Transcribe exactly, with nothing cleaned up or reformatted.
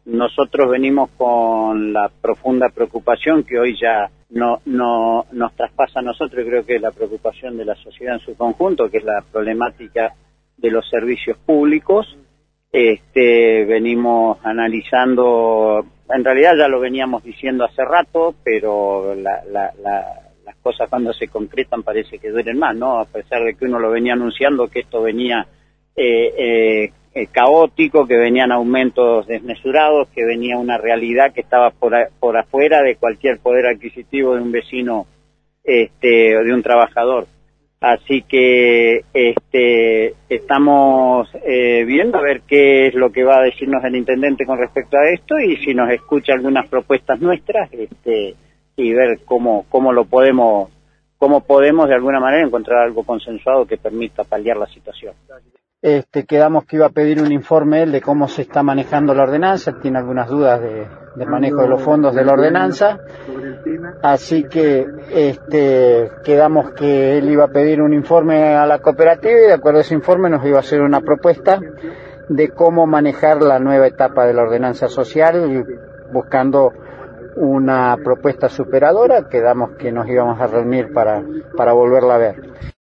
nosotros venimos con la profunda preocupación que hoy ya no, no nos traspasa a nosotros, creo que es la preocupación de la sociedad en su conjunto, que es la problemática de los servicios públicos. Este, venimos analizando, en realidad ya lo veníamos diciendo hace rato, pero la, la, la, las cosas cuando se concretan parece que duelen más, ¿no? A pesar de que uno lo venía anunciando que esto venía eh, eh, eh, caótico, que venían aumentos desmesurados, que venía una realidad que estaba por, a, por afuera de cualquier poder adquisitivo de un vecino, este, o de un trabajador. Así que este, estamos eh, viendo a ver qué es lo que va a decirnos el intendente con respecto a esto y si nos escucha algunas propuestas nuestras, este, y ver cómo cómo lo podemos cómo podemos de alguna manera encontrar algo consensuado que permita paliar la situación. Este, quedamos que iba a pedir un informe él de cómo se está manejando la ordenanza, tiene algunas dudas de, del manejo de los fondos de la ordenanza, así que este, quedamos que él iba a pedir un informe a la cooperativa y de acuerdo a ese informe nos iba a hacer una propuesta de cómo manejar la nueva etapa de la ordenanza social, buscando una propuesta superadora. Quedamos que nos íbamos a reunir para, para volverla a ver.